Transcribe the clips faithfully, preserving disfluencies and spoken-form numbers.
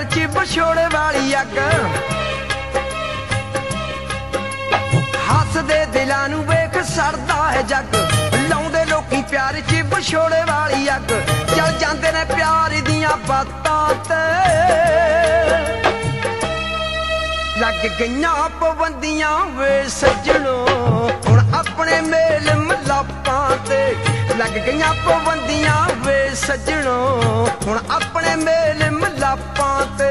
प्यार च बछोड़े वाली अग हसदे दिलां नूं वेख सड़दा है जग लाउंदे लोकी प्यार च बछोड़े वाली अग चल जांदे ने प्यार दियां बातां ते लग गईयां पाबंदियां वे सजणो हुण अपने मेल मलापां ते लग गईयां पाबंदियां वे सजणो हुण अपने मेल मलापां ते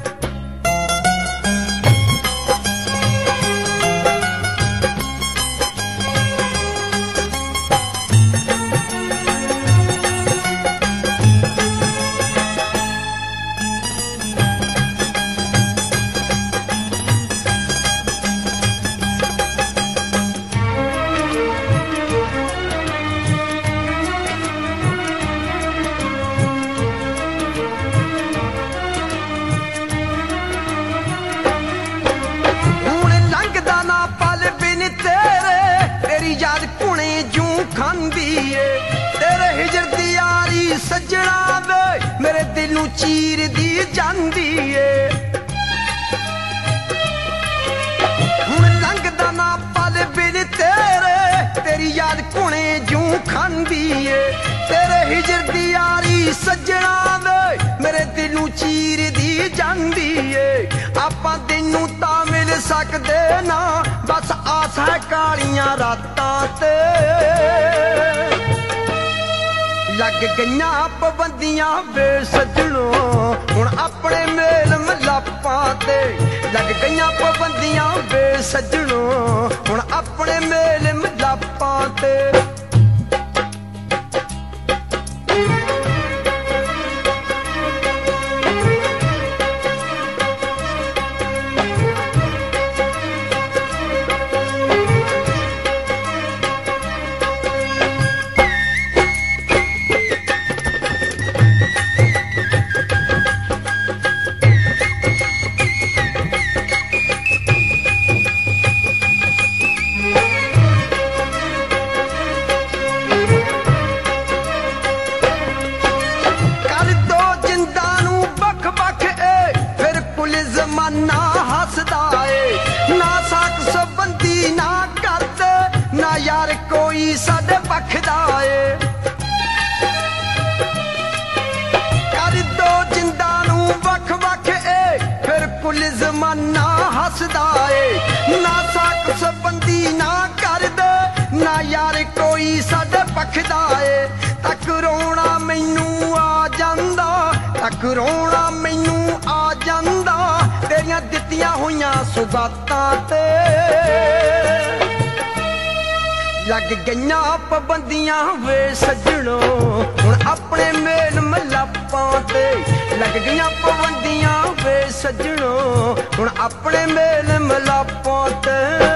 तेरे हिजर दी यारी सजना वे मेरे दिल नूं चीर दी जांदी है हुण लंघदा ना पल बिन तेरे तेरी याद कुणे जूं खांदी है तेरे हिजर दी यारी सजना वे मेरे दिल नूं चीर दी जांदी है आपां तैनूं तां मिल सकदे ना बस आस है कालियां रातां ते लग गईयां पाबंदियां वे सजणो हुण अपने मेल मलापां ते लग गईयां पाबंदियां वे सजणो हुण अपने मेल मलापां ते यार कोई साडे पखदा ए कर दो जिंदा नूं वख वख ए फिर कुल जमाना हसदा ए ना साक संबंधी ना कर दे ना यार कोई साडे पखदा ए तक रोना मैनू आ जांदा तक रोना मैनू आ जांदा तेरियां दित्तियां होइयां सुगातां ते लग गईयां पाबंदियां वे सजणो हुण अपने मेल मलापां ते लग गईयां पाबंदियां वे सजणो हुण अपने मेल मलापां ते